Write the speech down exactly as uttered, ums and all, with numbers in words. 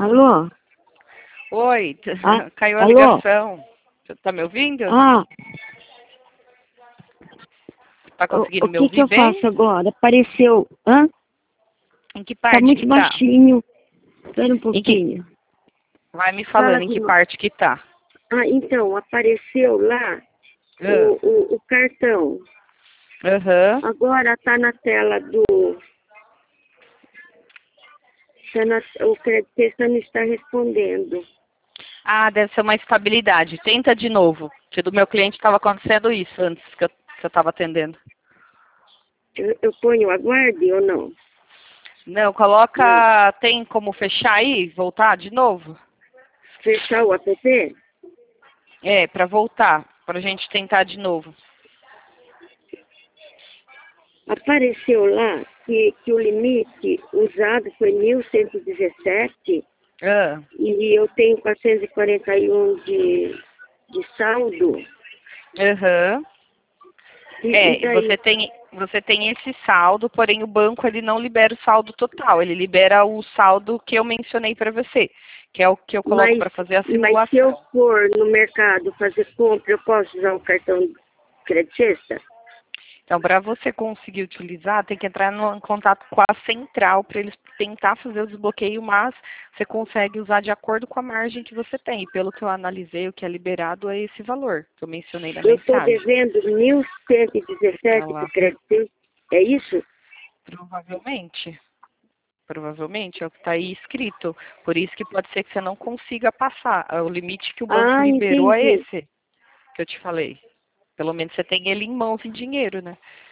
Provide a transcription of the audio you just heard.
Alô? Oi, Ah, caiu a alô? ligação. Você tá me ouvindo? Ah, Tá o, conseguindo o me que que ouvir eu faço bem? agora? Apareceu. Hã? Em que Tá parte muito que tá? baixinho. Espera um Em que... pouquinho. Vai me Fala falando em de que novo. parte que tá. Ah, então, apareceu lá Ah, o, o, o cartão. Aham. Agora tá na tela do... Tá na, o crédito não está respondendo. Ah, deve ser uma estabilidade. Tenta de novo. Que do meu cliente estava acontecendo isso antes que eu, que eu tava atendendo. Eu, eu ponho aguarde ou não? Não, Não. coloca... Tem como fechar aí? Voltar de novo? Fechar o app? É, pra voltar. Pra gente tentar de novo. Apareceu lá que, que o limite usado foi mil cento e dezessete Ah. e eu tenho quatrocentos e quarenta e um de, de saldo. Aham. E, e É, daí, você tem, você tem esse saldo, porém o banco ele não libera o saldo total, ele libera o saldo que eu mencionei para você, que é o que eu coloco mas, para fazer a mas se eu simulação. for no mercado fazer compra, eu posso usar o cartão Crédito Sexta? Então, para você conseguir utilizar, tem que entrar no, em contato com a central para eles tentar fazer o desbloqueio, mas você consegue usar de acordo com a margem que você tem. E pelo que eu analisei, o que é liberado é esse valor que eu mencionei na Eu estou mensagem. devendo mil cento e Olha dezessete para lá. o Crédito Sexta. É isso? Provavelmente. Provavelmente é o que está aí escrito. Por isso que pode ser que você não consiga passar. O limite que o banco Ah, liberou é entendi. esse que eu te falei. Pelo menos você tem ele em mãos em dinheiro, né?